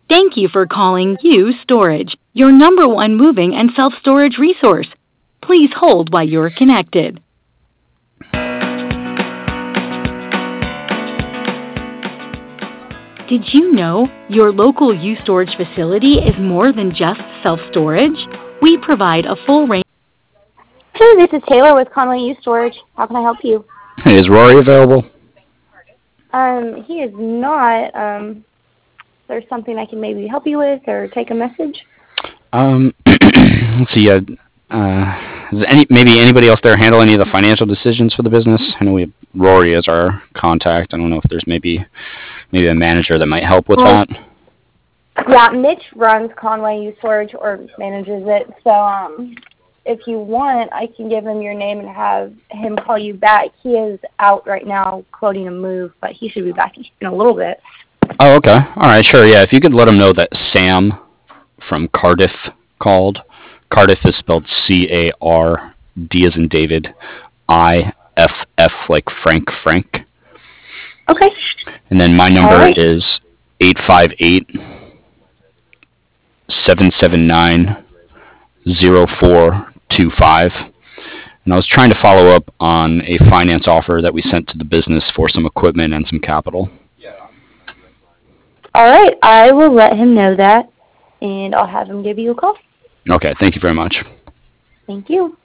Thank you for calling U Storage, your number one moving and self-storage resource. Please hold while you're connected. Did you know your local U Storage facility is more than just self-storage? We provide a full range. Hey, this is Taylor with Conway U Storage. How can I help you? Hey, is Rory available? He is not. There's something I can maybe help you with or take a message? Let's see. Is maybe anybody else there handle any of the financial decisions for the business? I know we have Rory as our contact. I don't know if there's maybe a manager that might help with that. Yeah, Mitch runs Conway U Storage or manages it. So if you want, I can give him your name and have him call you back. He is out right now quoting a move, but he should be back in a little bit. Oh, okay. All right, sure. Yeah, if you could let him know that Sam from Cardiff called. Cardiff is spelled C-A-R-D as in David, I-F-F like Frank. Okay. And then my number is 858-779-0425. And I was trying to follow up on a finance offer that we sent to the business for some equipment and some capital. All right, I will let him know that, and I'll have him give you a call. Okay, thank you very much. Thank you.